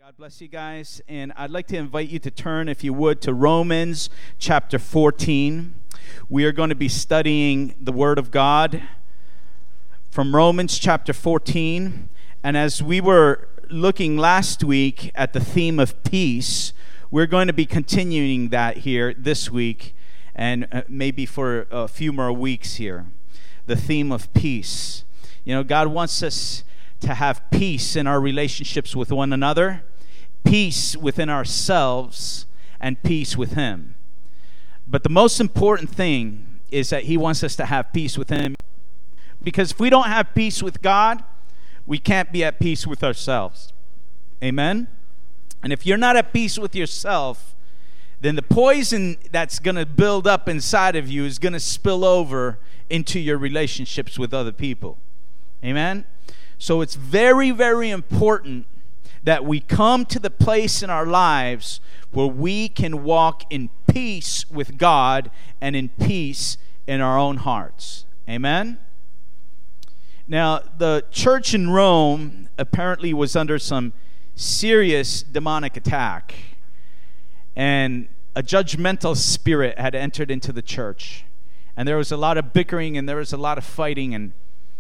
God bless you guys, and I'd like to invite you to turn, if you would, to Romans chapter 14. We are going to be studying the Word of God from Romans chapter 14, and as we were looking last week at the theme of peace, we're going to be continuing that here this week, and maybe for a few more weeks here. The theme of peace. You know, God wants us to have peace in our relationships with one another, peace within ourselves, and peace with Him. But the most important thing is that He wants us to have peace with Him. Because if we don't have peace with God, we can't be at peace with ourselves. Amen? And if you're not at peace with yourself, then the poison that's going to build up inside of you is going to spill over into your relationships with other people. Amen? So it's very, very important that we come to the place in our lives where we can walk in peace with God and in peace in our own hearts. Amen? Now, the church in Rome apparently was under some serious demonic attack, and a judgmental spirit had entered into the church, and there was a lot of bickering and there was a lot of fighting, and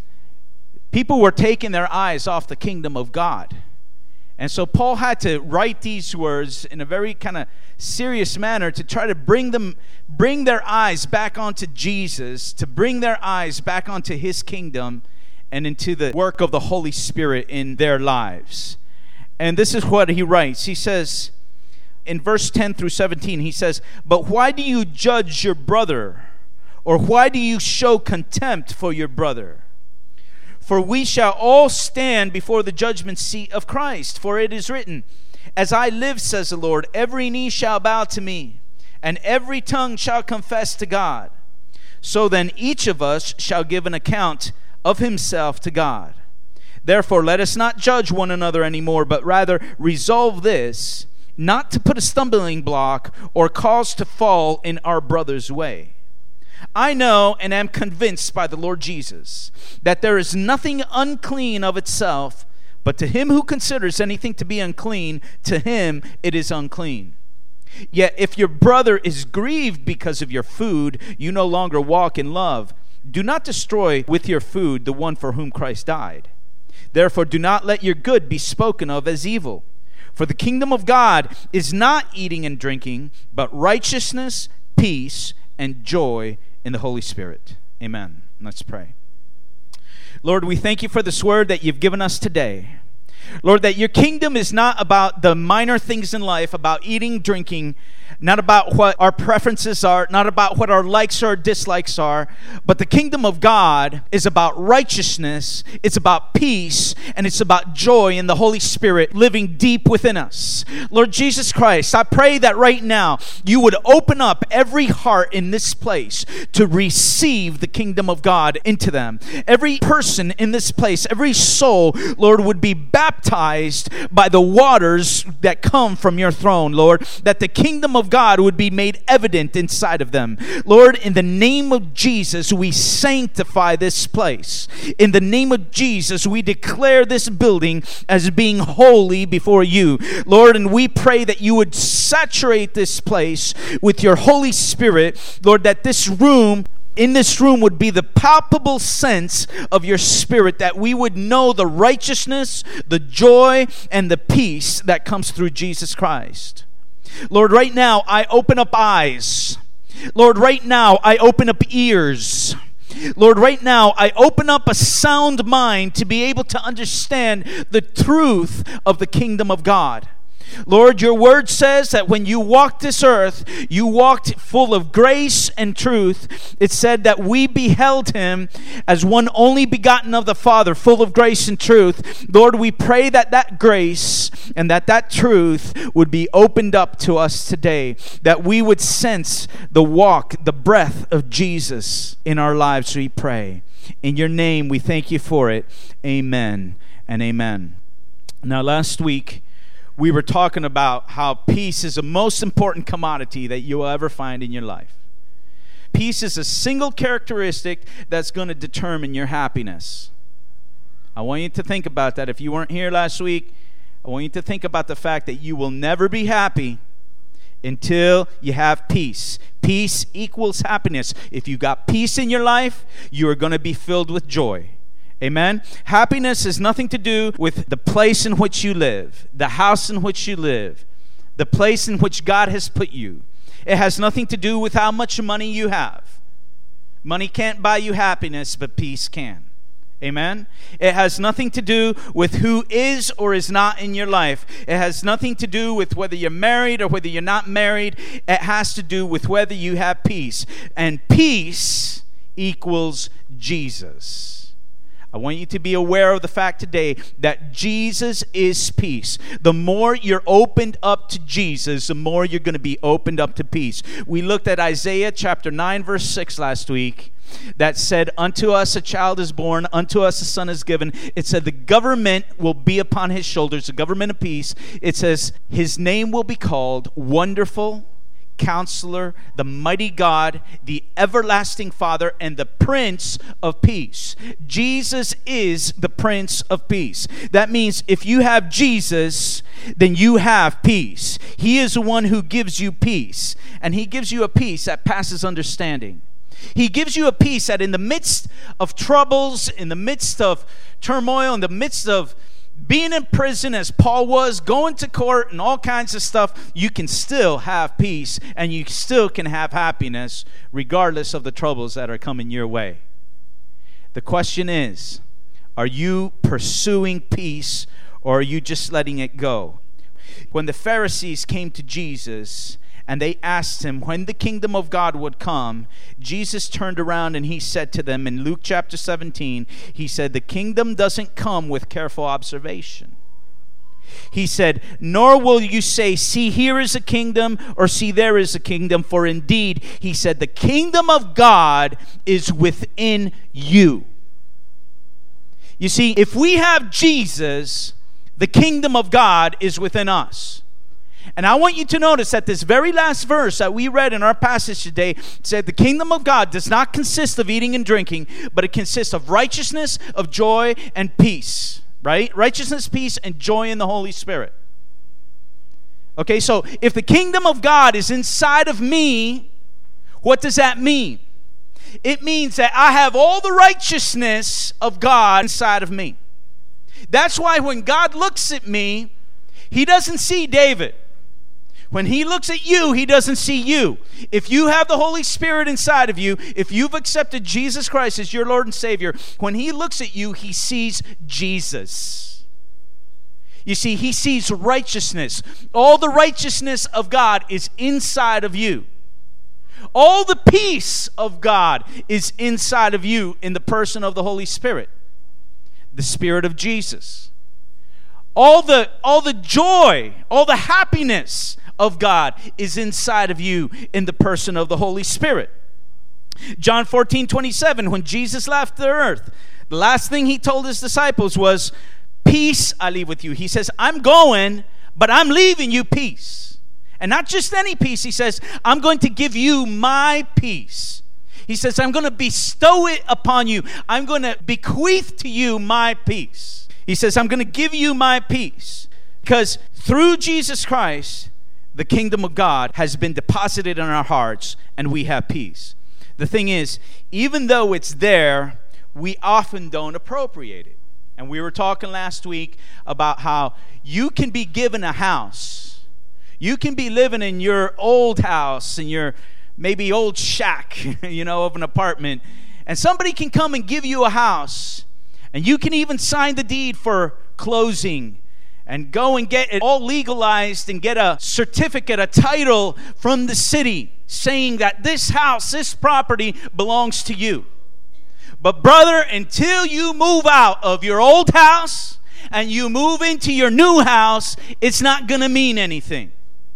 people were taking their eyes off the kingdom of God. And so Paul had to write these words in a very kind of serious manner to try to bring their eyes back onto Jesus, to bring their eyes back onto His kingdom and into the work of the Holy Spirit in their lives. And this is what he writes. He says, in verse 10 through 17, he says, "But why do you judge your brother? Or why do you show contempt for your brother? For we shall all stand before the judgment seat of Christ. For it is written, As I live, says the Lord, every knee shall bow to me, and every tongue shall confess to God. So then each of us shall give an account of himself to God. Therefore let us not judge one another anymore, but rather resolve this, not to put a stumbling block or cause to fall in our brother's way. I know and am convinced by the Lord Jesus that there is nothing unclean of itself, but to him who considers anything to be unclean, to him it is unclean. Yet if your brother is grieved because of your food, you no longer walk in love. Do not destroy with your food the one for whom Christ died. Therefore do not let your good be spoken of as evil. For the kingdom of God is not eating and drinking, but righteousness, peace, and joy in the Holy Spirit." Amen. Let's pray. Lord, we thank you for this word that you've given us today. Lord, that your kingdom is not about the minor things in life, about eating, drinking, not about what our preferences are, not about what our likes or dislikes are, but the kingdom of God is about righteousness, it's about peace, and it's about joy in the Holy Spirit living deep within us. Lord Jesus Christ, I pray that right now you would open up every heart in this place to receive the kingdom of God into them. Every person in this place, every soul, Lord, would be baptized by the waters that come from your throne, Lord, that the kingdom of God would be made evident inside of them. Lord, in the name of Jesus, we sanctify this place. In the name of Jesus, we declare this building as being holy before you, Lord, and we pray that you would saturate this place with your Holy Spirit, Lord, that in this room would be the palpable sense of your Spirit, that we would know the righteousness, the joy, and the peace that comes through Jesus Christ. Lord, right now I open up eyes. Lord, right now I open up ears. Lord, right now I open up a sound mind to be able to understand the truth of the kingdom of God. Lord, your word says that when you walked this earth, you walked full of grace and truth. It said that we beheld him as one only begotten of the Father, full of grace and truth. Lord, we pray that that grace and that truth would be opened up to us today, that we would sense the walk, the breath of Jesus in our lives, we pray. In your name, we thank you for it. Amen and amen. Now, last week, we were talking about how peace is the most important commodity that you will ever find in your life. Peace is a single characteristic that's going to determine your happiness. I want you to think about that. If you weren't here last week, I want you to think about the fact that you will never be happy until you have peace. Peace equals happiness. If you got peace in your life, you are going to be filled with joy. Amen? Happiness has nothing to do with the place in which you live, the house in which you live, the place in which God has put you. It has nothing to do with how much money you have. Money can't buy you happiness, but peace can. Amen? It has nothing to do with who is or is not in your life. It has nothing to do with whether you're married or whether you're not married. It has to do with whether you have peace. And peace equals Jesus. I want you to be aware of the fact today that Jesus is peace. The more you're opened up to Jesus, the more you're going to be opened up to peace. We looked at Isaiah chapter 9, verse 6 last week. That said, unto us a child is born, unto us a son is given. It said the government will be upon his shoulders, the government of peace. It says his name will be called Wonderful, Counselor, the Mighty God, the Everlasting Father, and the Prince of Peace. Jesus is the Prince of Peace. That means if you have Jesus, then you have peace. He is the one who gives you peace, and he gives you a peace that passes understanding. He gives you a peace that in the midst of troubles, in the midst of turmoil, in the midst of being in prison as Paul was, going to court and all kinds of stuff, you can still have peace and you still can have happiness regardless of the troubles that are coming your way. The question is, are you pursuing peace or are you just letting it go? When the Pharisees came to Jesus and they asked him when the kingdom of God would come, Jesus turned around and he said to them in Luke chapter 17, he said, the kingdom doesn't come with careful observation. He said, nor will you say, see, here is a kingdom, or see, there is a kingdom. For indeed, he said, the kingdom of God is within you. You see, if we have Jesus, the kingdom of God is within us. And I want you to notice that this very last verse that we read in our passage today said the kingdom of God does not consist of eating and drinking, but it consists of righteousness, of joy, and peace. Right? Righteousness, peace, and joy in the Holy Spirit. Okay, so if the kingdom of God is inside of me, what does that mean? It means that I have all the righteousness of God inside of me. That's why when God looks at me, he doesn't see David. When he looks at you, he doesn't see you. If you have the Holy Spirit inside of you, if you've accepted Jesus Christ as your Lord and Savior, when he looks at you, he sees Jesus. You see, he sees righteousness. All the righteousness of God is inside of you. All the peace of God is inside of you in the person of the Holy Spirit, the Spirit of Jesus. All the joy, all the happiness of God is inside of you in the person of the Holy Spirit. John 14:27, when Jesus left the earth, the last thing he told his disciples was, peace I leave with you. He says, I'm going, but I'm leaving you peace. And not just any peace. He says, I'm going to give you my peace. He says, I'm going to bestow it upon you. I'm going to bequeath to you my peace. He says, I'm going to give you my peace. Because through Jesus Christ, the kingdom of God has been deposited in our hearts and we have peace. The thing is, even though it's there, we often don't appropriate it. And we were talking last week about how you can be given a house. You can be living in your old house, in your maybe old shack, of an apartment. And somebody can come and give you a house. And you can even sign the deed for closing and go and get it all legalized and get a certificate, a title from the city saying that this house, this property belongs to you. But brother, until you move out of your old house and you move into your new house, it's not going to mean anything.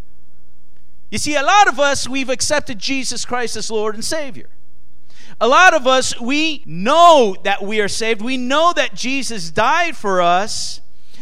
You see, a lot of us, we've accepted Jesus Christ as Lord and Savior. A lot of us, we know that we are saved. We know that Jesus died for us.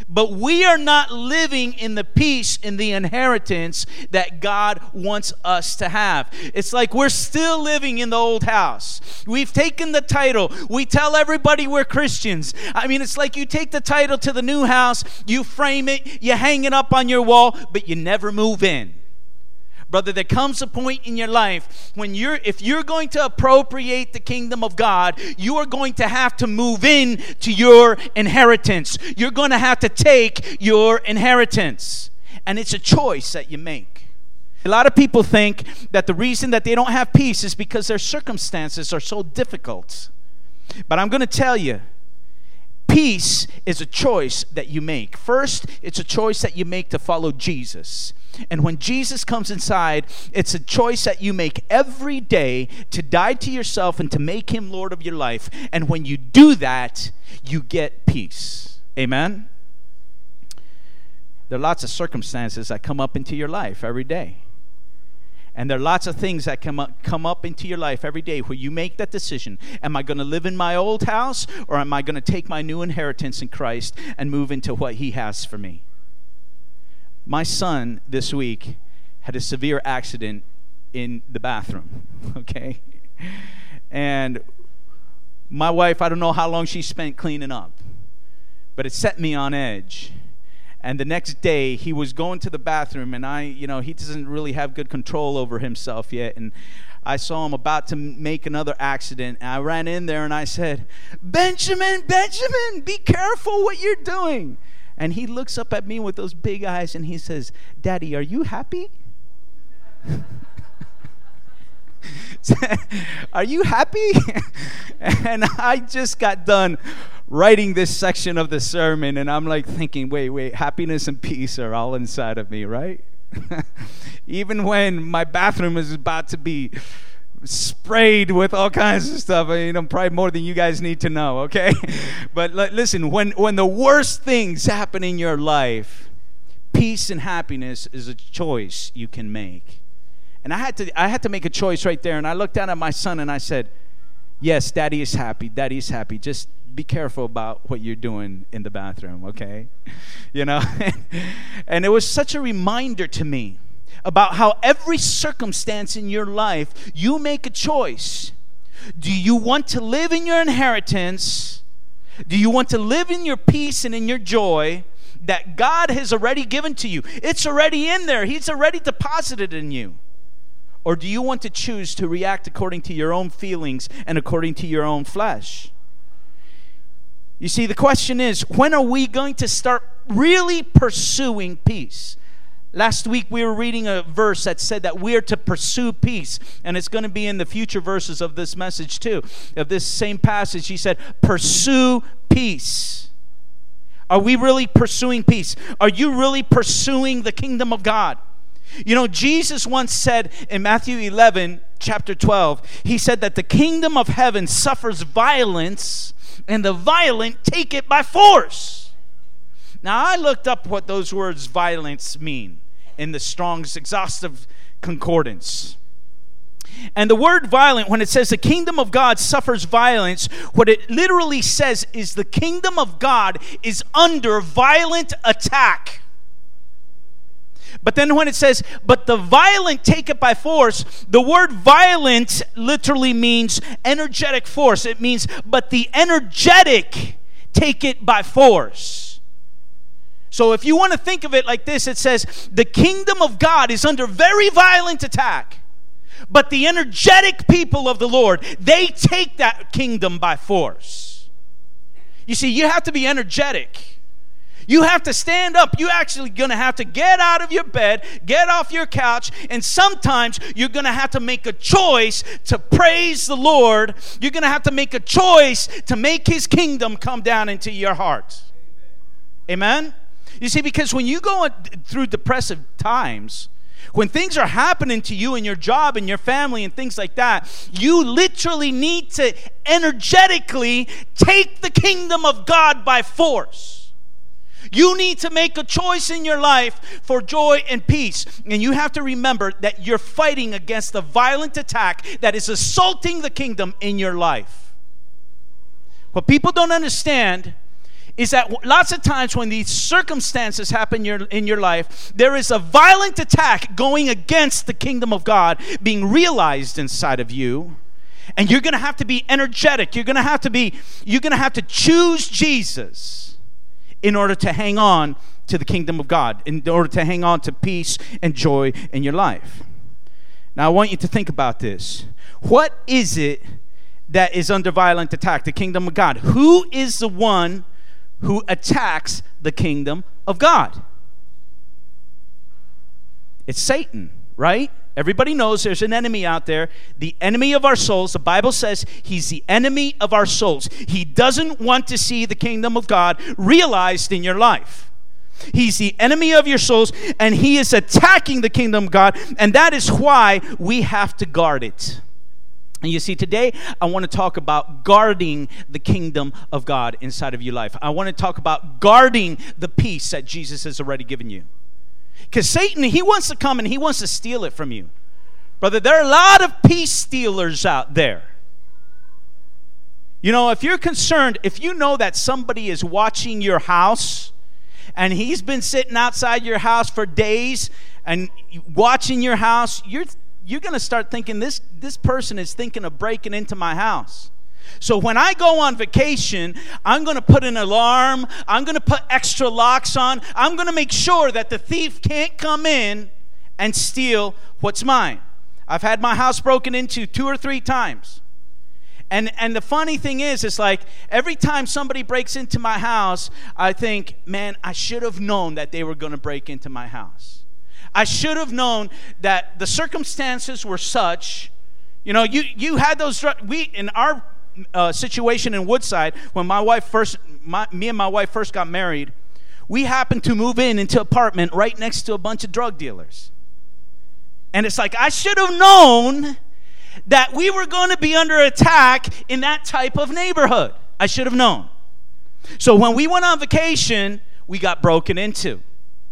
But we are not living in the peace, in the inheritance that God wants us to have. It's like we're still living in the old house. We've taken the title. We tell everybody we're Christians. I mean, it's like you take the title to the new house, you frame it, you hang it up on your wall, but you never move in. Brother, there comes a point in your life when if you're going to appropriate the kingdom of God, you are going to have to move in to your inheritance. You're going to have to take your inheritance. And it's a choice that you make. A lot of people think that the reason that they don't have peace is because their circumstances are so difficult. But I'm going to tell you, peace is a choice that you make. First, it's a choice that you make to follow Jesus. And when Jesus comes inside, it's a choice that you make every day to die to yourself and to make him Lord of your life. And when you do that, you get peace. Amen? There are lots of circumstances that come up into your life every day. And there are lots of things that come up into your life every day where you make that decision. Am I going to live in my old house, or am I going to take my new inheritance in Christ and move into what he has for me? My son this week had a severe accident in the bathroom, okay? And my wife, I don't know how long she spent cleaning up, but it set me on edge. And the next day, he was going to the bathroom, and he doesn't really have good control over himself yet. And I saw him about to make another accident. And I ran in there, and I said, Benjamin, be careful what you're doing. And he looks up at me with those big eyes, and he says, Daddy, are you happy? Are you happy? And I just got done writing this section of the sermon, and I'm like thinking, wait, happiness and peace are all inside of me, right? Even when my bathroom is about to be sprayed with all kinds of stuff, probably more than you guys need to know, okay? But listen, when the worst things happen in your life, peace and happiness is a choice you can make. And I had to make a choice right there, and I looked down at my son and I said, yes, Daddy is happy. Just be careful about what you're doing in the bathroom, okay? And it was such a reminder to me about how every circumstance in your life, you make a choice. Do you want to live in your inheritance? Do you want to live in your peace and in your joy that God has already given to you? It's already in there. He's already deposited in you. Or do you want to choose to react according to your own feelings and according to your own flesh? You see, the question is, when are we going to start really pursuing peace? Last week we were reading a verse that said that we are to pursue peace. And it's going to be in the future verses of this message too. Of this same passage, he said, pursue peace. Are we really pursuing peace? Are you really pursuing the kingdom of God? Jesus once said in Matthew 11, chapter 12, he said that the kingdom of heaven suffers violence, and the violent take it by force. Now, I looked up what those words violence mean in the Strong's Exhaustive Concordance. And the word violent, when it says the kingdom of God suffers violence, what it literally says is the kingdom of God is under violent attack. But then when it says, but the violent take it by force, the word violent literally means energetic force. It means, but the energetic take it by force. So if you want to think of it like this, it says, the kingdom of God is under very violent attack. But the energetic people of the Lord, they take that kingdom by force. You see, you have to be energetic. You have to stand up. You're actually going to have to get out of your bed, get off your couch, and sometimes you're going to have to make a choice to praise the Lord. You're going to have to make a choice to make his kingdom come down into your heart. Amen? You see, because when you go through depressive times, when things are happening to you in your job and your family and things like that, you literally need to energetically take the kingdom of God by force. You need to make a choice in your life for joy and peace. And you have to remember that you're fighting against the violent attack that is assaulting the kingdom in your life. What people don't understand is that lots of times when these circumstances happen in your life, there is a violent attack going against the kingdom of God being realized inside of you. And you're going to have to be energetic. You're going to have to choose Jesus in order to hang on to the kingdom of God, in order to hang on to peace and joy in your life. Now, I want you to think about this. What is it that is under violent attack? The kingdom of God. Who is the one who attacks the kingdom of God? It's Satan, right? Everybody knows there's an enemy out there, the enemy of our souls. The Bible says he's the enemy of our souls. He doesn't want to see the kingdom of God realized in your life. He's the enemy of your souls, and he is attacking the kingdom of God, and that is why we have to guard it. And you see, today I want to talk about guarding the kingdom of God inside of your life. I want to talk about guarding the peace that Jesus has already given you. Because Satan, he wants to come and he wants to steal it from you. Brother, there are a lot of peace stealers out there. You know, if you're concerned, if you know that somebody is watching your house and he's been sitting outside your house for days and watching your house, you're going to start thinking, this person is thinking of breaking into my house. So when I go on vacation, I'm going to put an alarm. I'm going to put extra locks on. I'm going to make sure that the thief can't come in and steal what's mine. I've had my house broken into 2 or 3 times. And the funny thing is, it's like every time somebody breaks into my house, I think, man, I should have known that they were going to break into my house. I should have known that the circumstances were such. You know, you had those. In our situation in Woodside, when me and my wife first got married, we happened to move into an apartment right next to a bunch of drug dealers. And it's like, I should have known that we were going to be under attack in that type of neighborhood. I should have known. So when we went on vacation, we got broken into.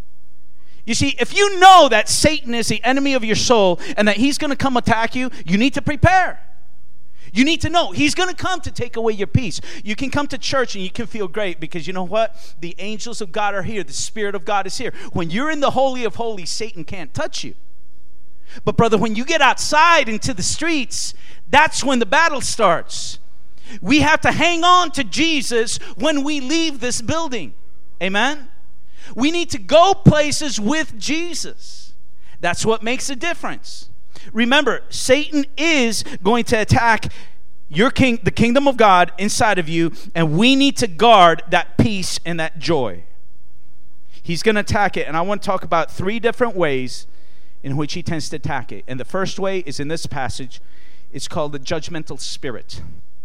You see, if you know that Satan is the enemy of your soul and that he's going to come attack you, you need to prepare. You need to know he's going to come to take away your peace. You can come to church and you can feel great because you know what? The angels of God are here. The Spirit of God is here. When you're in the Holy of Holies, Satan can't touch you. But brother, when you get outside into the streets, that's when the battle starts. We have to hang on to Jesus when we leave this building. Amen? We need to go places with Jesus. That's what makes a difference. Remember, Satan is going to attack the kingdom of God inside of you, and we need to guard that peace and that joy. He's going to attack it, and I want to talk about 3 different ways in which he tends to attack it. And the first way is in this passage. It's called the judgmental spirit.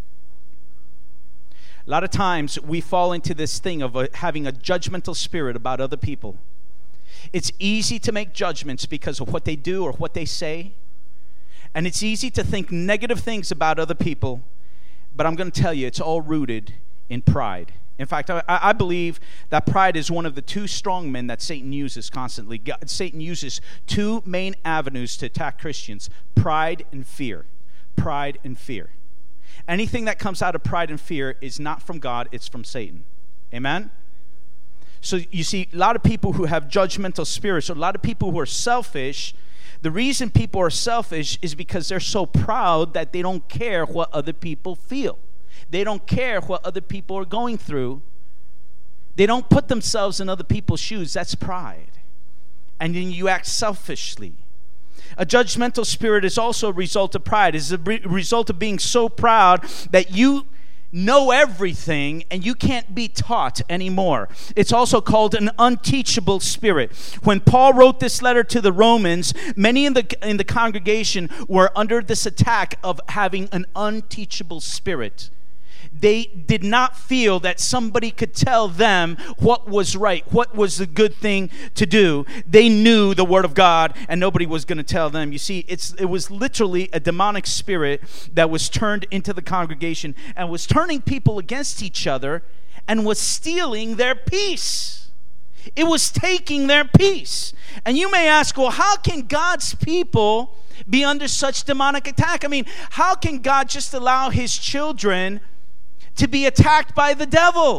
A lot of times we fall into this thing of having a judgmental spirit about other people. It's easy to make judgments because of what they do or what they say. And it's easy to think negative things about other people. But I'm going to tell you, it's all rooted in pride. In fact, I believe that pride is one of the 2 strong men that Satan uses constantly. Satan uses 2 main avenues to attack Christians: pride and fear. Pride and fear. Anything that comes out of pride and fear is not from God, it's from Satan. Amen? So you see, a lot of people who have judgmental spirits, or a lot of people who are selfish, the reason people are selfish is because they're so proud that they don't care what other people feel. They don't care what other people are going through. They don't put themselves in other people's shoes. That's pride. And then you act selfishly. A judgmental spirit is also a result of pride. It's a result of being so proud that you know everything and you can't be taught anymore. It's also called an unteachable spirit. When Paul wrote this letter to the Romans, many in the congregation were under this attack of having an unteachable spirit. They did not feel that somebody could tell them what was right, what was the good thing to do. They knew the Word of God, and nobody was going to tell them. You see, it was literally a demonic spirit that was turned into the congregation and was turning people against each other and was stealing their peace. It was taking their peace. And you may ask, well, how can God's people be under such demonic attack? I mean, how can God just allow His children to be attacked by the devil?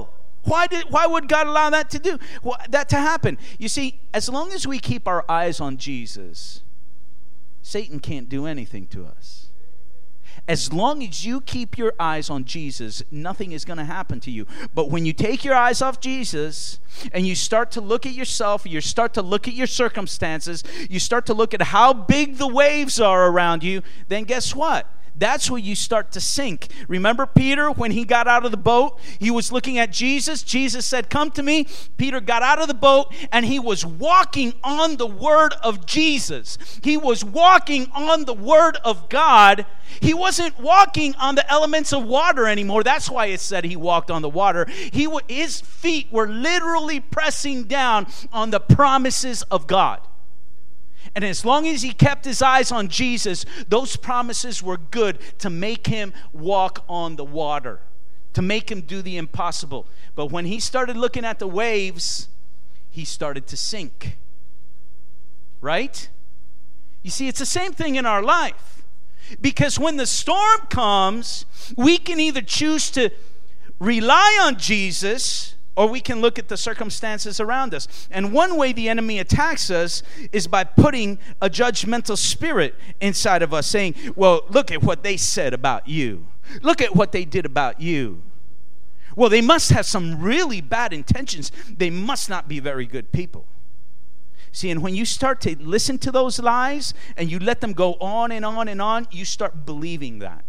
Why would God allow that to happen? You see, as long as we keep our eyes on Jesus, Satan can't do anything to us. As long as you keep your eyes on Jesus, nothing is going to happen to you. But when you take your eyes off Jesus and you start to look at yourself, you start to look at your circumstances, you start to look at how big the waves are around you, then guess what? That's where you start to sink. Remember Peter, when he got out of the boat, he was looking at Jesus. Jesus said, "Come to me." Peter got out of the boat, and he was walking on the word of Jesus. He was walking on the word of God. He wasn't walking on the elements of water anymore. That's why it said he walked on the water. His feet were literally pressing down on the promises of God. And as long as he kept his eyes on Jesus, those promises were good to make him walk on the water, to make him do the impossible. But when he started looking at the waves, he started to sink. Right? You see, it's the same thing in our life. Because when the storm comes, we can either choose to rely on Jesus, or we can look at the circumstances around us. And one way the enemy attacks us is by putting a judgmental spirit inside of us, saying, well, look at what they said about you. Look at what they did about you. Well, they must have some really bad intentions. They must not be very good people. See, and when you start to listen to those lies and you let them go on and on and on, you start believing that.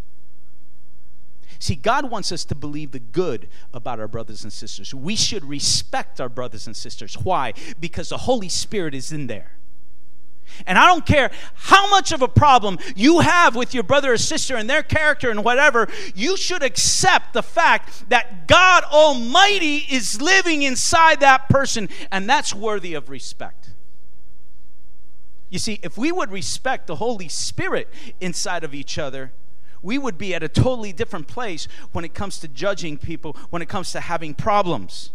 See, God wants us to believe the good about our brothers and sisters. We should respect our brothers and sisters. Why? Because the Holy Spirit is in there. And I don't care how much of a problem you have with your brother or sister and their character and whatever, you should accept the fact that God Almighty is living inside that person, and that's worthy of respect. You see, if we would respect the Holy Spirit inside of each other, we would be at a totally different place when it comes to judging people, when it comes to having problems.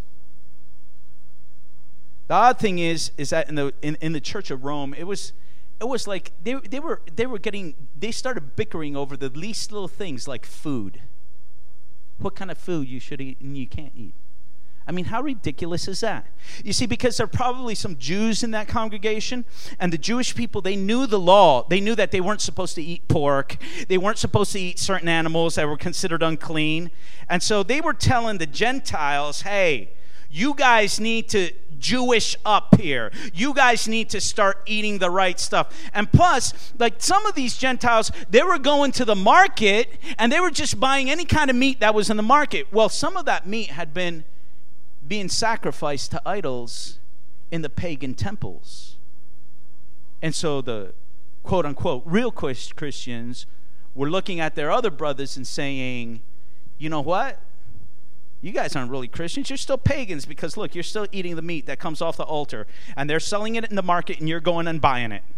The odd thing is that in the Church of Rome, it was like they started bickering over the least little things like food. What kind of food you should eat and you can't eat. I mean, how ridiculous is that? You see, because there are probably some Jews in that congregation, and the Jewish people, they knew the law. They knew that they weren't supposed to eat pork. They weren't supposed to eat certain animals that were considered unclean. And so they were telling the Gentiles, hey, you guys need to Jewish up here. You guys need to start eating the right stuff. And plus, like some of these Gentiles, they were going to the market, and they were just buying any kind of meat that was in the market. Well, some of that meat had been being sacrificed to idols in the pagan temples. And so the quote-unquote real Christians were looking at their other brothers and saying, you know what? You guys aren't really Christians. You're still pagans because, look, you're still eating the meat that comes off the altar. And they're selling it in the market, and you're going and buying it.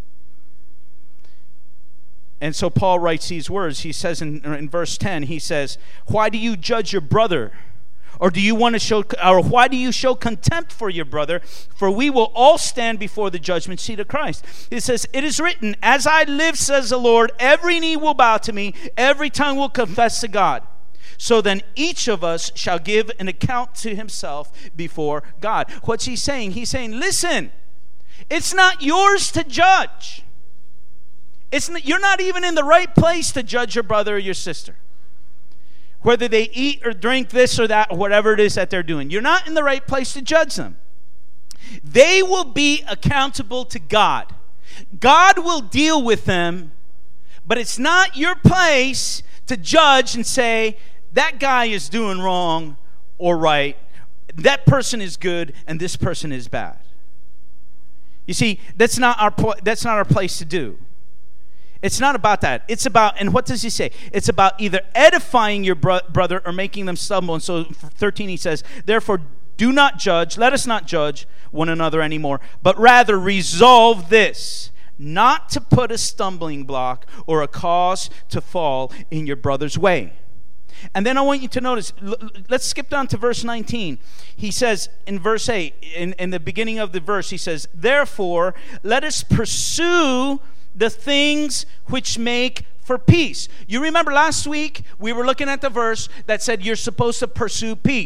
And so Paul writes these words. He says in verse 10, he says, why do you judge your brother? Or why do you show contempt for your brother? For we will all stand before the judgment seat of Christ. It says, it is written, as I live, says the Lord, every knee will bow to me, every tongue will confess to God. So then each of us shall give an account to himself before God. What's he saying? He's saying, listen, it's not yours to judge. You're not even in the right place to judge your brother or your sister. Whether they eat or drink this or that, or whatever it is that they're doing. You're not in the right place to judge them. They will be accountable to God. God will deal with them, but it's not your place to judge and say, that guy is doing wrong or right. That person is good and this person is bad. You see, that's not our place to do. It's not about that. It's about, and what does he say? It's about either edifying your brother or making them stumble. And so 13 he says, therefore do not judge, let us not judge one another anymore, but rather resolve this, not to put a stumbling block or a cause to fall in your brother's way. And then I want you to notice, let's skip down to verse 19. He says in verse 8, in the beginning of the verse, he says, therefore let us pursue the things which make for peace. You remember last week we were looking at the verse that said you're supposed to pursue peace.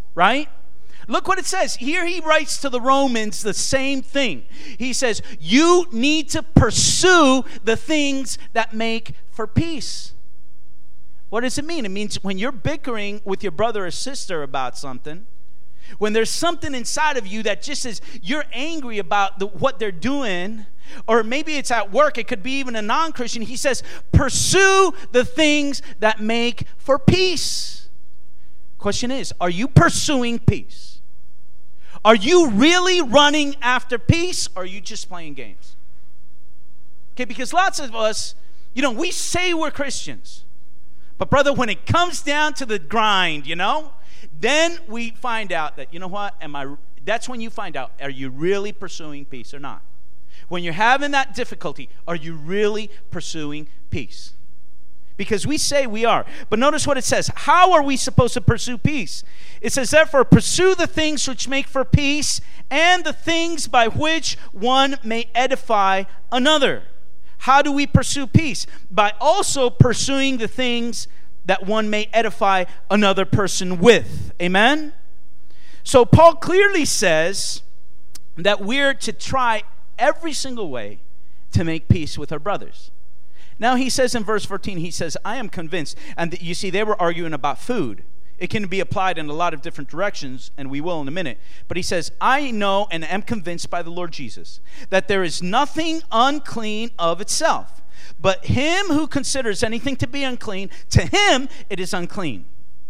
right? Look what it says. Here he writes to the Romans the same thing. He says, you need to pursue the things that make for peace. What does it mean? It means when you're bickering with your brother or sister about something, when there's something inside of you that just says you're angry about what they're doing, or maybe it's at work, it could be even a non-Christian, he says, pursue the things that make for peace. Question is, are you pursuing peace? Are you really running after peace, or are you just playing games? Okay, because lots of us, we say we're Christians. But brother, when it comes down to the grind, then we find out that, that's when you find out, are you really pursuing peace or not? When you're having that difficulty, are you really pursuing peace? Because we say we are. But notice what it says. How are we supposed to pursue peace? It says, therefore, pursue the things which make for peace and the things by which one may edify another. How do we pursue peace? By also pursuing the things that one may edify another person with. Amen? So Paul clearly says that we're to try every single way to make peace with our brothers. Now he says in verse 14, he says, I am convinced. And you see, they were arguing about food. It can be applied in a lot of different directions, and we will in a minute. But he says, I know and am convinced by the Lord Jesus that there is nothing unclean of itself. But him who considers anything to be unclean, to him it is unclean.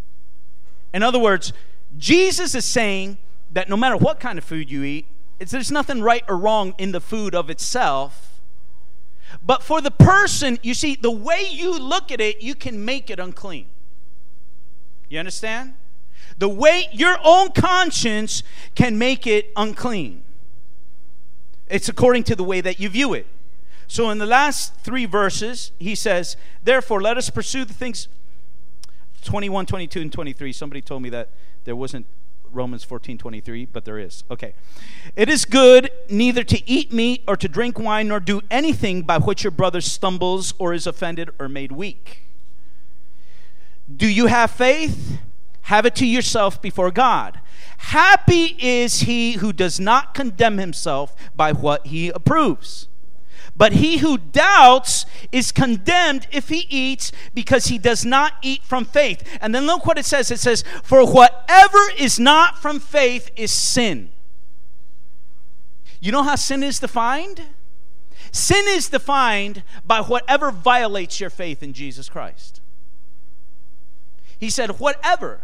In other words, Jesus is saying that no matter what kind of food you eat, there's nothing right or wrong in the food of itself. But for the person, you see, the way you look at it, you can make it unclean. You understand? The way your own conscience can make it unclean. It's according to the way that you view it. So in the last 3 verses, he says, therefore, let us pursue the things. 21, 22, and 23. Somebody told me that there wasn't Romans 14:23, but there is. Okay. It is good neither to eat meat or to drink wine nor do anything by which your brother stumbles or is offended or made weak. Do you have faith? Have it to yourself before God. Happy is he who does not condemn himself by what he approves. But he who doubts is condemned if he eats, because he does not eat from faith. And then look what it says. It says, for whatever is not from faith is sin. You know how sin is defined? Sin is defined by whatever violates your faith in Jesus Christ. He said, whatever,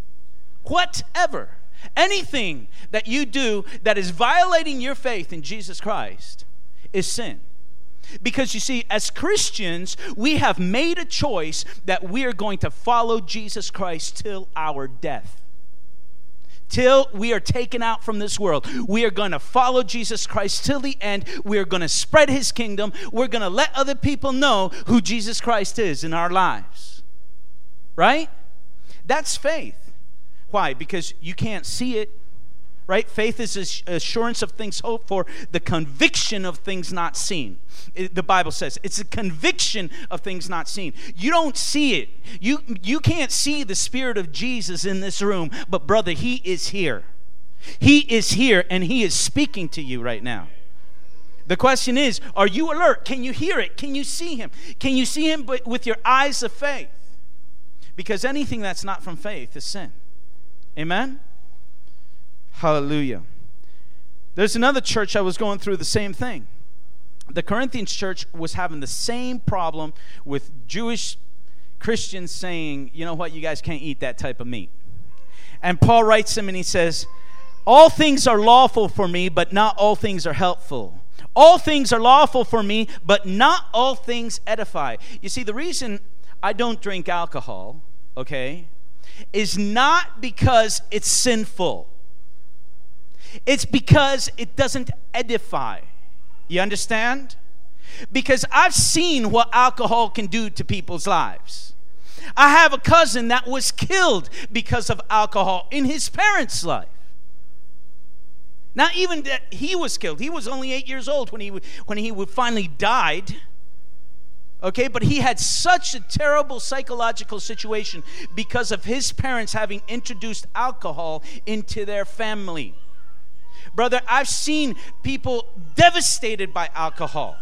anything that you do that is violating your faith in Jesus Christ is sin. Because you see, as Christians, we have made a choice that we are going to follow Jesus Christ till our death. Till we are taken out from this world. We are going to follow Jesus Christ till the end. We are going to spread his kingdom. We're going to let other people know who Jesus Christ is in our lives. Right? That's faith. Why? Because you can't see it. Right? Faith is assurance of things hoped for, the conviction of things not seen. The Bible says it's a conviction of things not seen. You don't see it. You can't see the Spirit of Jesus in this room, but brother, he is here. He is here, and he is speaking to you right now. The question is, are you alert? Can you hear it? Can you see him? Can you see him with your eyes of faith? Because anything that's not from faith is sin. Amen? Hallelujah. There's another church I was going through the same thing. The Corinthians church was having the same problem with Jewish Christians saying, you know what, you guys can't eat that type of meat. And Paul writes them and he says, all things are lawful for me, but not all things are helpful. All things are lawful for me, but not all things edify. You see, the reason I don't drink alcohol, okay, is not because it's sinful. It's because it doesn't edify. You understand? Because I've seen what alcohol can do to people's lives. I have a cousin that was killed because of alcohol in his parents' life. Not even that he was killed. He was only 8 years old when he finally died. Okay, but he had such a terrible psychological situation because of his parents having introduced alcohol into their family. Brother, I've seen people devastated by alcohol.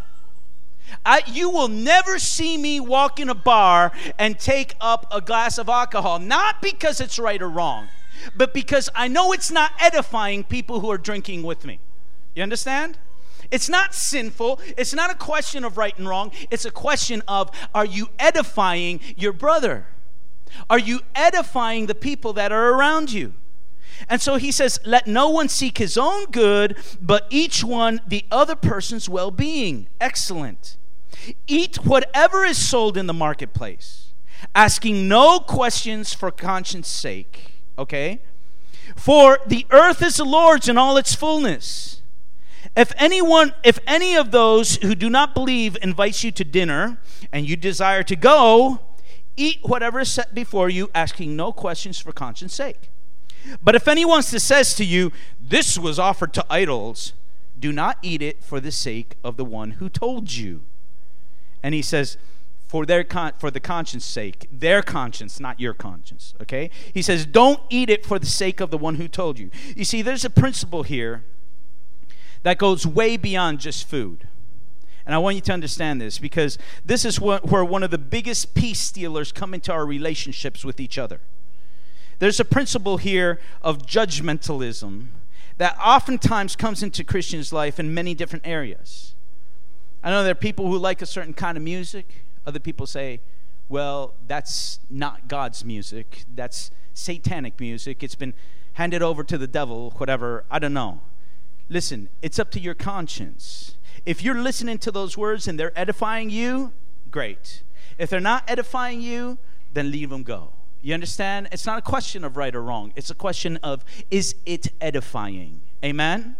You will never see me walk in a bar and take up a glass of alcohol, not because it's right or wrong, but because I know it's not edifying people who are drinking with me. You understand? It's not sinful. It's not a question of right and wrong. It's a question of, are you edifying your brother? Are you edifying the people that are around you? And so he says, let no one seek his own good, but each one the other person's well-being. Excellent. Eat whatever is sold in the marketplace, asking no questions for conscience sake. Okay? For the earth is the Lord's and all its fullness. If any of those who do not believe invites you to dinner, and you desire to go, eat whatever is set before you, asking no questions for conscience sake. But if anyone says to you, this was offered to idols, do not eat it for the sake of the one who told you. And he says, for the conscience sake, their conscience, not your conscience, okay? He says, don't eat it for the sake of the one who told you. You see, there's a principle here that goes way beyond just food. And I want you to understand this, because this is where one of the biggest peace stealers come into our relationships with each other. There's a principle here of judgmentalism that oftentimes comes into Christians' life in many different areas. I know there are people who like a certain kind of music. Other people say, well, that's not God's music. That's satanic music. It's been handed over to the devil, whatever. I don't know. Listen, it's up to your conscience. If you're listening to those words and they're edifying you, great. If they're not edifying you, then leave them go. You understand? It's not a question of right or wrong. It's a question of, is it edifying? Amen?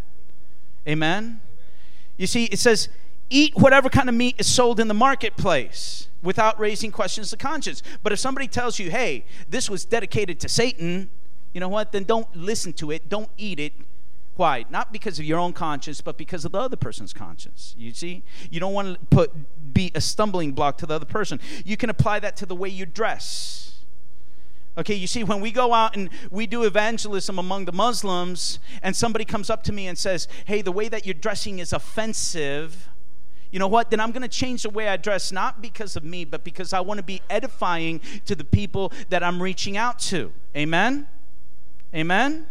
Amen? You see, it says, eat whatever kind of meat is sold in the marketplace without raising questions of conscience. But if somebody tells you, hey, this was dedicated to Satan, you know what? Then don't listen to it. Don't eat it. Why? Not because of your own conscience, but because of the other person's conscience. You see? You don't want to be a stumbling block to the other person. You can apply that to the way you dress. Okay, you see, when we go out and we do evangelism among the Muslims, and somebody comes up to me and says, hey, the way that you're dressing is offensive, you know what? Then I'm going to change the way I dress, not because of me, but because I want to be edifying to the people that I'm reaching out to. Amen? Amen?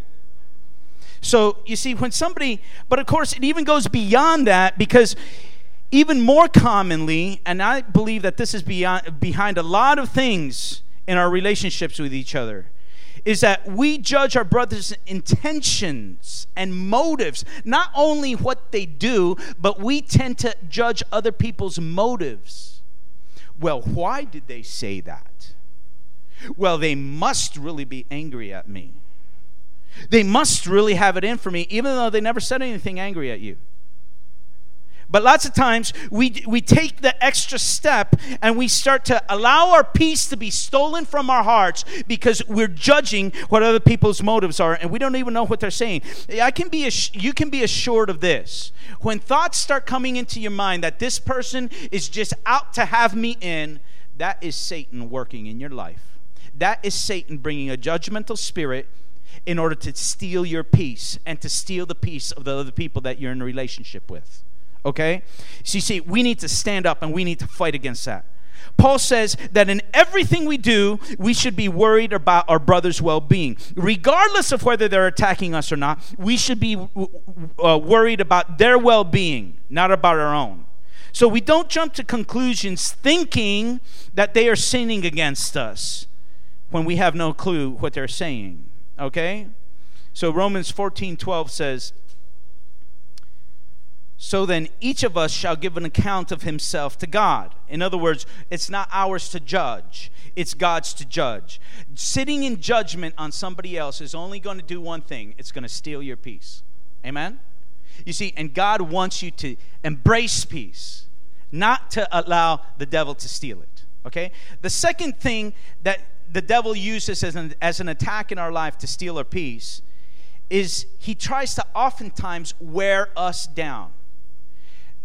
So, you see, when somebody, but of course, it even goes beyond that, because even more commonly, and I believe that this is behind a lot of things in our relationships with each other, is that we judge our brothers' intentions and motives, not only what they do, but we tend to judge other people's motives. Well, why did they say that? Well, they must really be angry at me. They must really have it in for me, even though they never said anything angry at you. But lots of times, we take the extra step and we start to allow our peace to be stolen from our hearts because we're judging what other people's motives are, and we don't even know what they're saying. You can be assured of this. When thoughts start coming into your mind that this person is just out to have me in, that is Satan working in your life. That is Satan bringing a judgmental spirit in order to steal your peace and to steal the peace of the other people that you're in a relationship with. Okay? So you see, we need to stand up and we need to fight against that. Paul says that in everything we do, we should be worried about our brother's well-being. Regardless of whether they're attacking us or not, we should be worried about their well-being, not about our own. So we don't jump to conclusions thinking that they are sinning against us when we have no clue what they're saying. Okay? So Romans 14:12 says, so then each of us shall give an account of himself to God. In other words, it's not ours to judge. It's God's to judge. Sitting in judgment on somebody else is only going to do one thing. It's going to steal your peace. Amen? You see, and God wants you to embrace peace, not to allow the devil to steal it. Okay? The second thing that the devil uses as an attack in our life to steal our peace is he tries to oftentimes wear us down.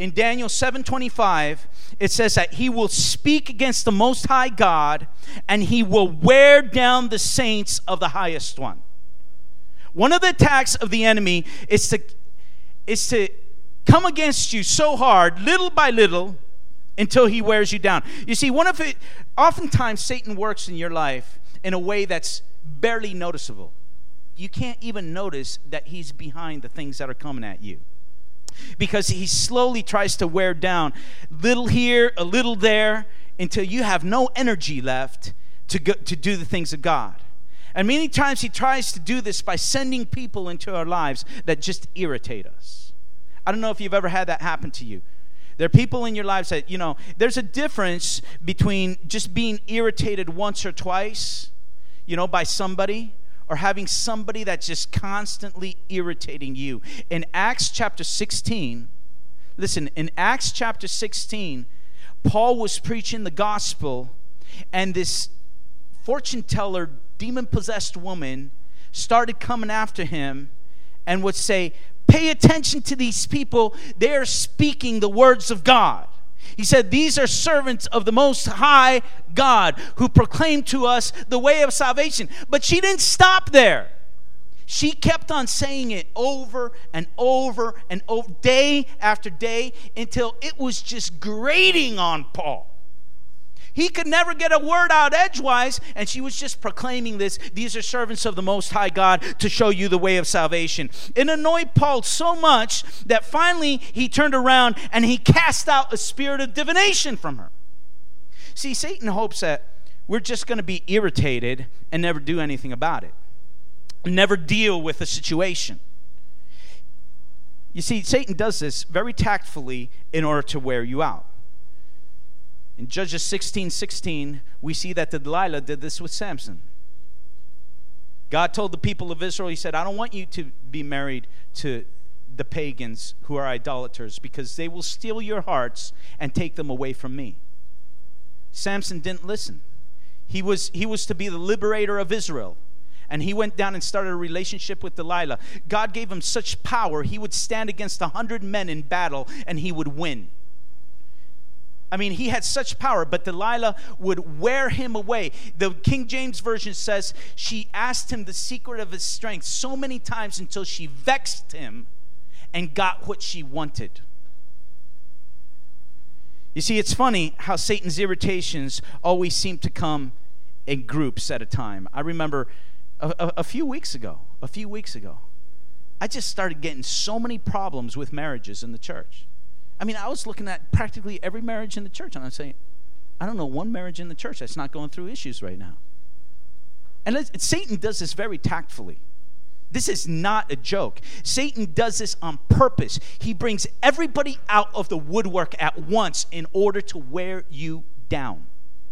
in Daniel 7:25, it says that he will speak against the Most High God, and he will wear down the saints of the Highest One. One of the attacks of the enemy is to come against you so hard, little by little, until he wears you down. You see, oftentimes Satan works in your life in a way that's barely noticeable. You can't even notice that he's behind the things that are coming at you, because he slowly tries to wear down, little here, a little there, until you have no energy left to do the things of God. And many times he tries to do this by sending people into our lives that just irritate us. I don't know if you've ever had that happen to you. There are people in your lives that, there's a difference between just being irritated once or twice, by somebody, or having somebody that's just constantly irritating you. In Acts chapter 16, listen, in Acts chapter 16, Paul was preaching the gospel, and this fortune teller, demon-possessed woman started coming after him and would say, "Pay attention to these people. They are speaking the words of God." He said, "These are servants of the Most High God who proclaim to us the way of salvation." But she didn't stop there. She kept on saying it over and over and over, day after day, until it was just grating on Paul. He could never get a word out edgewise, and she was just proclaiming this. "These are servants of the Most High God to show you the way of salvation." It annoyed Paul so much that finally he turned around and he cast out a spirit of divination from her. See, Satan hopes that we're just going to be irritated and never do anything about it, never deal with the situation. You see, Satan does this very tactfully in order to wear you out. In Judges 16:16, we see that Delilah did this with Samson. God told the people of Israel, he said, "I don't want you to be married to the pagans who are idolaters, because they will steal your hearts and take them away from me." Samson didn't listen. He was to be the liberator of Israel. And he went down and started a relationship with Delilah. God gave him such power, he would stand against 100 men in battle and he would win. I mean, he had such power, but Delilah would wear him away. The King James Version says she asked him the secret of his strength so many times until she vexed him and got what she wanted. You see, it's funny how Satan's irritations always seem to come in groups at a time. I remember a few weeks ago, I just started getting so many problems with marriages in the church. I mean, I was looking at practically every marriage in the church, and I'm saying, I don't know one marriage in the church that's not going through issues right now. And Satan does this very tactfully. This is not a joke. Satan does this on purpose. He brings everybody out of the woodwork at once in order to wear you down.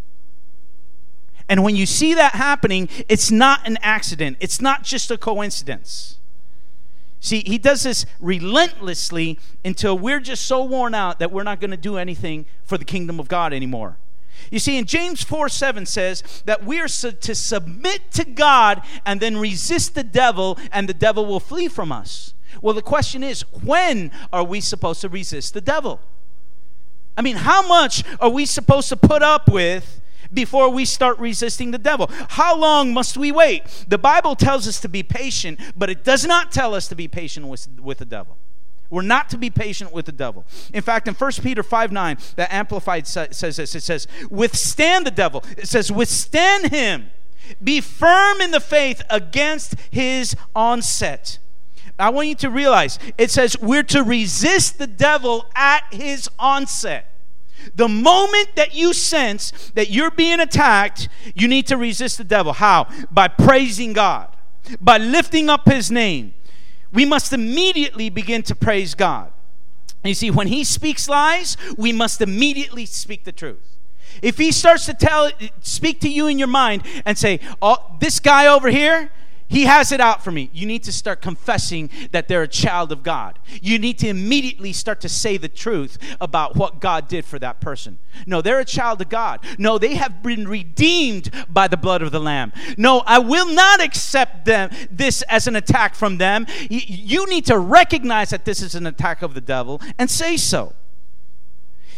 And when you see that happening, it's not an accident. It's not just a coincidence. See, he does this relentlessly until we're just so worn out that we're not going to do anything for the kingdom of God anymore. You see, in James 4:7 says that we are to submit to God and then resist the devil, and the devil will flee from us. Well, the question is, when are we supposed to resist the devil? I mean, how much are we supposed to put up with before we start resisting the devil? How long must we wait? The Bible tells us to be patient, but it does not tell us to be patient with the devil. We're not to be patient with the devil. In fact, in 1 Peter 5:9, the Amplified says this. It says, withstand the devil. It says, withstand him. Be firm in the faith against his onset. I want you to realize, it says we're to resist the devil at his onset. The moment that you sense that you're being attacked, you need to resist the devil. How? By praising God, by lifting up his name. We must immediately begin to praise God. You see, when he speaks lies, we must immediately speak the truth. If he starts to speak to you in your mind and say, "Oh, this guy over here, he has it out for me," you need to start confessing that they're a child of God. You need to immediately start to say the truth about what God did for that person. No, they're a child of God. No, they have been redeemed by the blood of the Lamb. No, I will not accept this as an attack from them. You need to recognize that this is an attack of the devil and say so.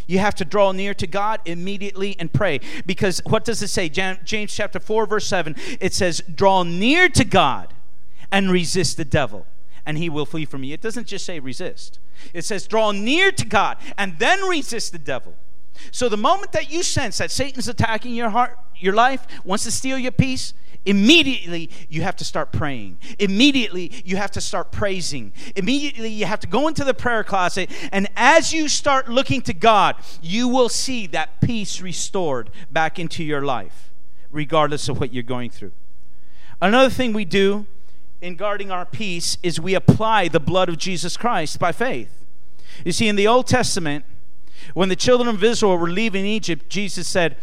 You have to draw near to God immediately and pray. Because what does it say? James chapter 4, verse 7. It says, draw near to God and resist the devil, and he will flee from you. It doesn't just say resist. It says draw near to God and then resist the devil. So the moment that you sense that Satan's attacking your heart, your life, wants to steal your peace, immediately you have to start praying. Immediately you have to start praising. Immediately you have to go into the prayer closet, and as you start looking to God, you will see that peace restored back into your life, regardless of what you're going through. Another thing we do in guarding our peace is we apply the blood of Jesus Christ by faith. You see, in the Old Testament, when the children of Israel were leaving Egypt, Jesus said,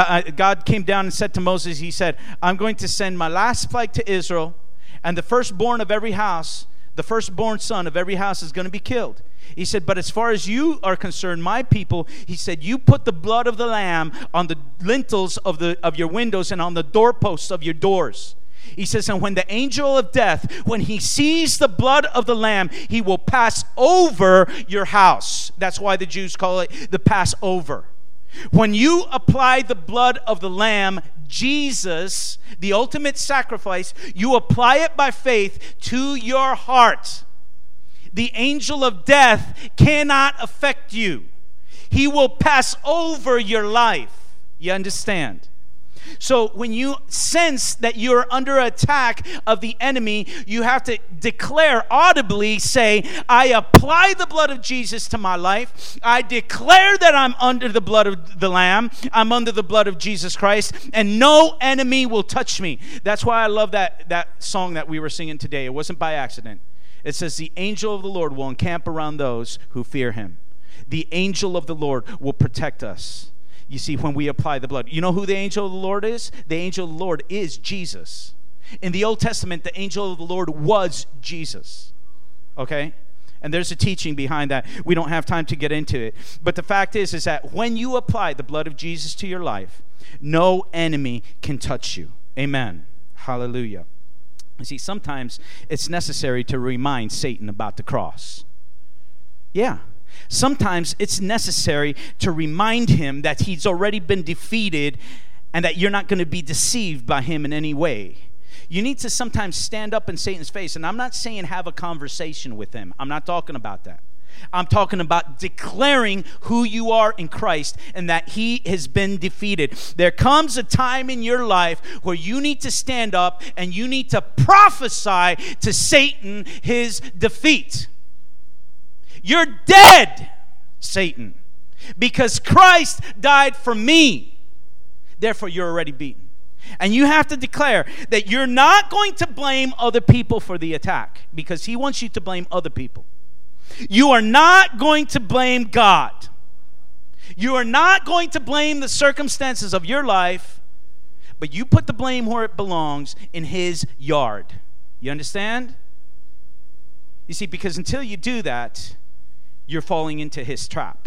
God came down and said to Moses, he said, I'm going to send my last plague to Israel, and the firstborn of every house, the firstborn son of every house is going to be killed. He said, but as far as you are concerned, my people, he said, you put the blood of the lamb on the lintels of your windows and on the doorposts of your doors. He says, and when the angel of death, when he sees the blood of the lamb, he will pass over your house. That's why the Jews call it the Passover. When you apply the blood of the lamb, Jesus, the ultimate sacrifice, you apply it by faith to your heart. The angel of death cannot affect you. He will pass over your life. You understand? So when you sense that you're under attack of the enemy, you have to declare audibly, say, I apply the blood of Jesus to my life. I declare that I'm under the blood of the Lamb. I'm under the blood of Jesus Christ, and no enemy will touch me. That's why I love that song that we were singing today. It wasn't by accident. It says, the angel of the Lord will encamp around those who fear him. The angel of the Lord will protect us. You see, when we apply the blood. You know who the angel of the Lord is? The angel of the Lord is Jesus. In the Old Testament, the angel of the Lord was Jesus. Okay? And there's a teaching behind that. We don't have time to get into it. But the fact is that when you apply the blood of Jesus to your life, no enemy can touch you. Amen. Hallelujah. You see, sometimes it's necessary to remind Satan about the cross. Yeah. Sometimes it's necessary to remind him that he's already been defeated and that you're not going to be deceived by him in any way. You need to sometimes stand up in Satan's face. And I'm not saying have a conversation with him. I'm not talking about that. I'm talking about declaring who you are in Christ and that he has been defeated. There comes a time in your life where you need to stand up and you need to prophesy to Satan his defeat. You're dead, Satan, because Christ died for me. Therefore, you're already beaten. And you have to declare that you're not going to blame other people for the attack, because he wants you to blame other people. You are not going to blame God. You are not going to blame the circumstances of your life, but you put the blame where it belongs, in his yard. You understand? You see, because until you do that, you're falling into his trap.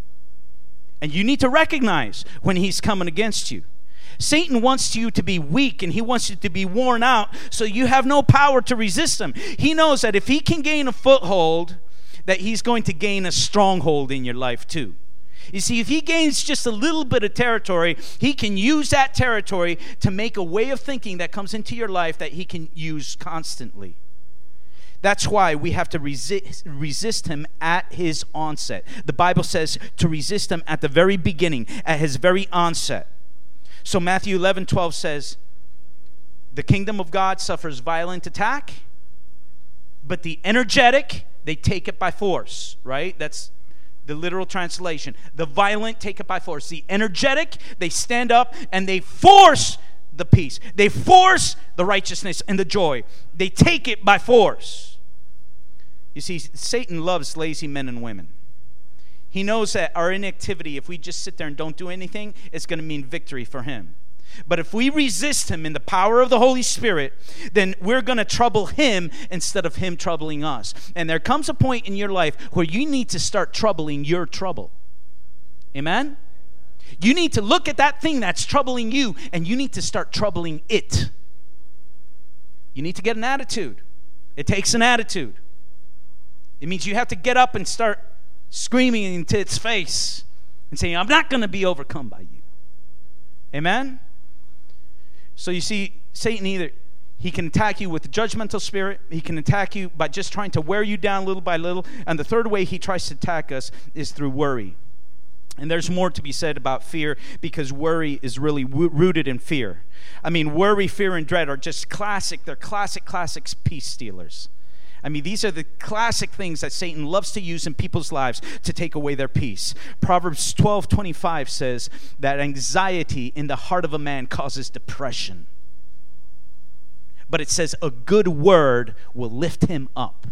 And you need to recognize when he's coming against you. Satan wants you to be weak, and he wants you to be worn out so you have no power to resist him. He knows that if he can gain a foothold, that he's going to gain a stronghold in your life too. You see, if he gains just a little bit of territory, he can use that territory to make a way of thinking that comes into your life that he can use constantly. That's why we have to resist him at his onset. The Bible says to resist him at the very beginning, at his very onset. So Matthew 11:12 says, the kingdom of God suffers violent attack, but the energetic, they take it by force, right? That's the literal translation. The violent take it by force. The energetic, they stand up and they force the peace. They force the righteousness and the joy. They take it by force. You see, Satan loves lazy men and women. He knows that our inactivity, if we just sit there and don't do anything, it's going to mean victory for him. But if we resist him in the power of the Holy Spirit, then we're going to trouble him instead of him troubling us. And there comes a point in your life where you need to start troubling your trouble. Amen? You need to look at that thing that's troubling you, and you need to start troubling it. You need to get an attitude. It takes an attitude. It means you have to get up and start screaming into its face and saying, I'm not going to be overcome by you. Amen? So you see, Satan he can attack you with the judgmental spirit. He can attack you by just trying to wear you down little by little. And the third way he tries to attack us is through worry. And there's more to be said about fear, because worry is really rooted in fear. I mean, worry, fear, and dread are just they're classic peace stealers. I mean, these are the classic things that Satan loves to use in people's lives to take away their peace. Proverbs 12:25 says that anxiety in the heart of a man causes depression. But it says a good word will lift him up.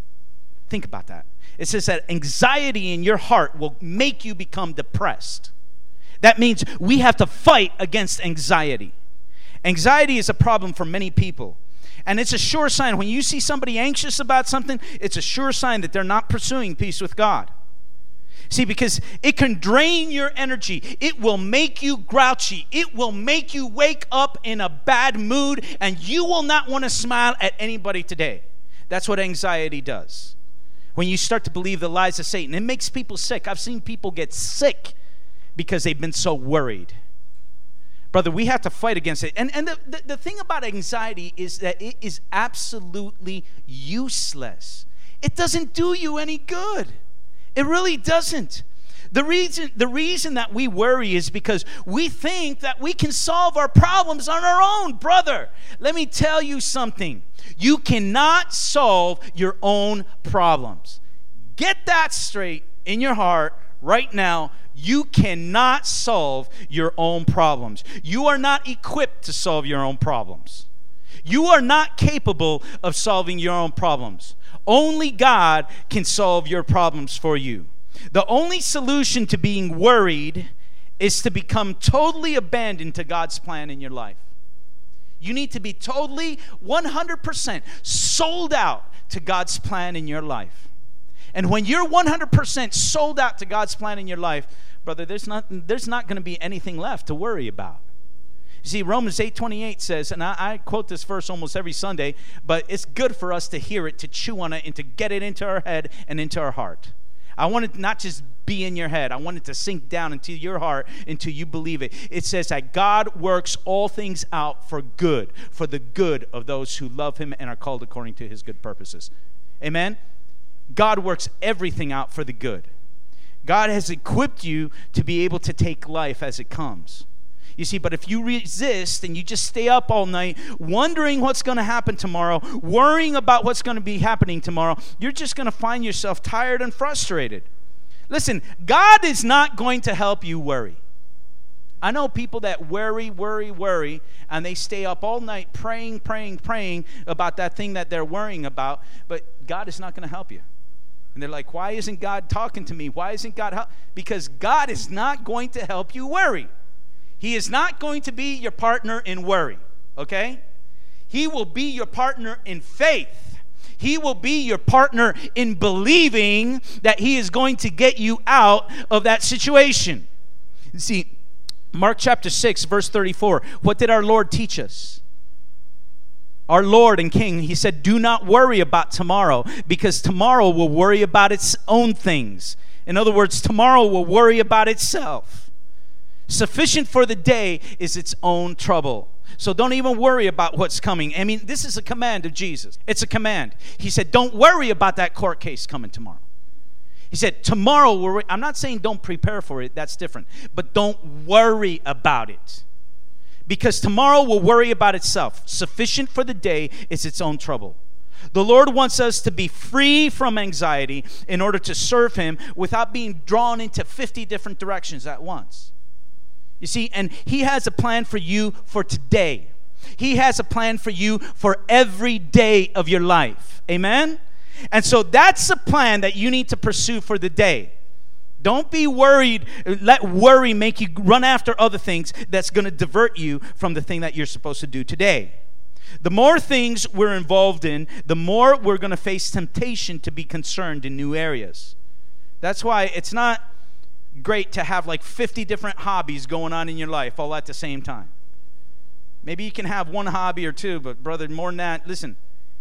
Think about that. It says that anxiety in your heart will make you become depressed. That means we have to fight against anxiety. Anxiety is a problem for many people. And it's a sure sign. When you see somebody anxious about something, it's a sure sign that they're not pursuing peace with God. See, because it can drain your energy. It will make you grouchy. It will make you wake up in a bad mood, and you will not want to smile at anybody today. That's what anxiety does. When you start to believe the lies of Satan, it makes people sick. I've seen people get sick because they've been so worried. Brother, we have to fight against it. And the thing about anxiety is that it is absolutely useless. It doesn't do you any good. It really doesn't. The reason that we worry is because we think that we can solve our problems on our own. Brother, let me tell you something. You cannot solve your own problems. Get that straight in your heart right now. You cannot solve your own problems. You are not equipped to solve your own problems. You are not capable of solving your own problems. Only God can solve your problems for you. The only solution to being worried is to become totally abandoned to God's plan in your life. You need to be totally 100% sold out to God's plan in your life. And when you're 100% sold out to God's plan in your life, brother, there's not going to be anything left to worry about. You see, Romans 8:28 says, and I quote this verse almost every Sunday, but it's good for us to hear it, to chew on it, and to get it into our head and into our heart. I want it not just be in your head. I want it to sink down into your heart until you believe it. It says that God works all things out for good, for the good of those who love him and are called according to his good purposes. Amen? God works everything out for the good. God has equipped you to be able to take life as it comes. You see, but if you resist and you just stay up all night wondering what's going to happen tomorrow, worrying about what's going to be happening tomorrow, you're just going to find yourself tired and frustrated. Listen, God is not going to help you worry. I know people that worry, and they stay up all night praying about that thing that they're worrying about, but God is not going to help you. And they're like, why isn't God talking to me? Why isn't God help? Because God is not going to help you worry. He is not going to be your partner in worry, okay? He will be your partner in faith. He will be your partner in believing that he is going to get you out of that situation. You see, Mark chapter 6, verse 34, what did our Lord teach us? Our Lord and King, he said, do not worry about tomorrow, because tomorrow will worry about its own things. In other words, tomorrow will worry about itself. Sufficient for the day is its own trouble. So don't even worry about what's coming. I mean, this is a command of Jesus. It's a command. He said, don't worry about that court case coming tomorrow. He said, tomorrow, I'm not saying don't prepare for it. That's different. But don't worry about it. Because tomorrow will worry about itself. Sufficient for the day is its own trouble. The Lord wants us to be free from anxiety in order to serve him without being drawn into 50 different directions at once. You see, and he has a plan for you for today. He has a plan for you for every day of your life. Amen? And so that's a plan that you need to pursue for the day. Don't be worried. Let worry make you run after other things that's going to divert you from the thing that you're supposed to do today. The more things we're involved in, the more we're going to face temptation to be concerned in new areas. That's why it's not great to have like 50 different hobbies going on in your life all at the same time. Maybe you can have one hobby or two, but brother, more than that, listen,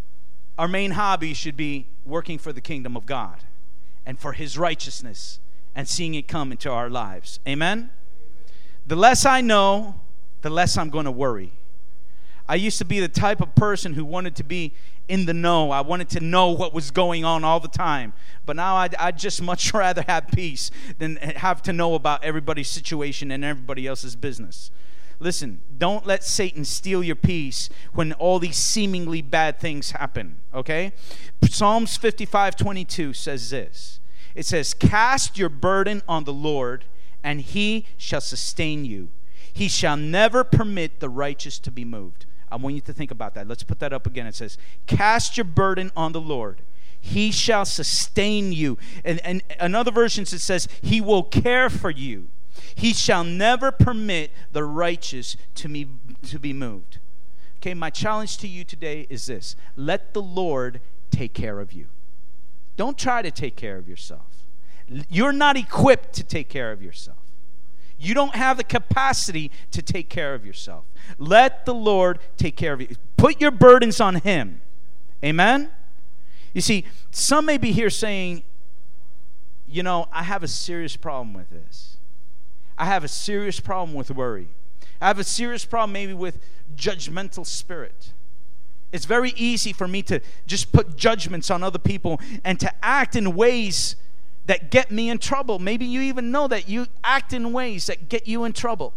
our main hobby should be working for the kingdom of God and for his righteousness and seeing it come into our lives. Amen? The less I know, the less I'm going to worry. I used to be the type of person who wanted to be in the know. I wanted to know what was going on all the time. But now I'd just much rather have peace than have to know about everybody's situation and everybody else's business. Listen, don't let Satan steal your peace when all these seemingly bad things happen, okay? Psalms 55:22 says this. It says, "Cast your burden on the Lord, and he shall sustain you. He shall never permit the righteous to be moved." I want you to think about that. Let's put that up again. It says, "Cast your burden on the Lord. He shall sustain you." And in other versions it says, "He will care for you. He shall never permit the righteous to be moved." Okay, my challenge to you today is this. Let the Lord take care of you. Don't try to take care of yourself. You're not equipped to take care of yourself. You don't have the capacity to take care of yourself. Let the Lord take care of you. Put your burdens on him. Amen? You see, some may be here saying, you know, I have a serious problem with this. I have a serious problem with worry. I have a serious problem maybe with judgmental spirit. It's very easy for me to just put judgments on other people and to act in ways that get me in trouble. Maybe you even know that you act in ways that get you in trouble.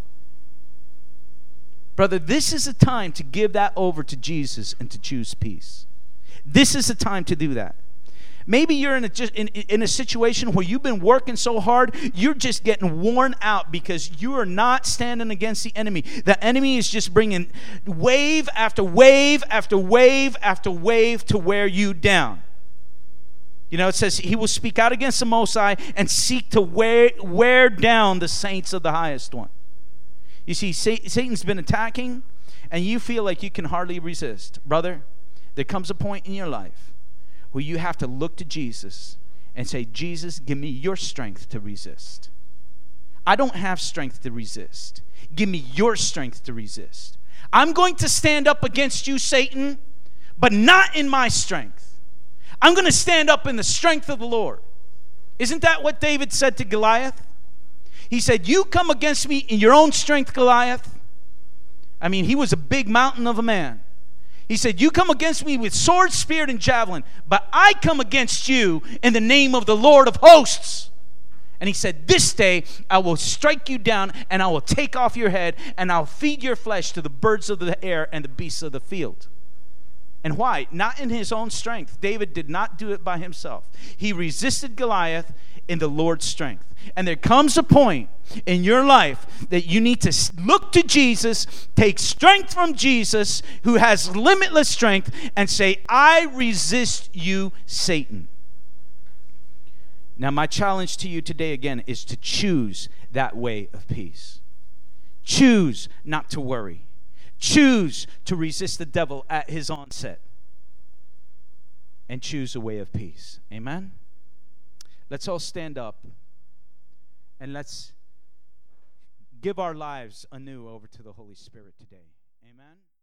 Brother, this is a time to give that over to Jesus and to choose peace. This is a time to do that. Maybe you're in a situation where you've been working so hard, you're just getting worn out because you are not standing against the enemy. The enemy is just bringing wave after wave after wave after wave to wear you down. You know, it says he will speak out against the Most High and seek to wear down the saints of the Highest One. You see, Satan's been attacking, and you feel like you can hardly resist. Brother, there comes a point in your life where you have to look to Jesus and say, "Jesus, give me your strength to resist. I don't have strength to resist. Give me your strength to resist. I'm going to stand up against you, Satan, but not in my strength. I'm going to stand up in the strength of the Lord." Isn't that what David said to Goliath? He said, "You come against me in your own strength, Goliath." I mean, he was a big mountain of a man. He said, "You come against me with sword, spear, and javelin, but I come against you in the name of the Lord of hosts." And he said, "This day I will strike you down, and I will take off your head, and I'll feed your flesh to the birds of the air and the beasts of the field." And why? Not in his own strength. David did not do it by himself. He resisted Goliath in the Lord's strength. And there comes a point in your life that you need to look to Jesus, take strength from Jesus, who has limitless strength, and say, "I resist you, Satan." Now, my challenge to you today again is to choose that way of peace. Choose not to worry. Choose to resist the devil at his onset. And choose a way of peace. Amen? Let's all stand up. And let's give our lives anew over to the Holy Spirit today. Amen?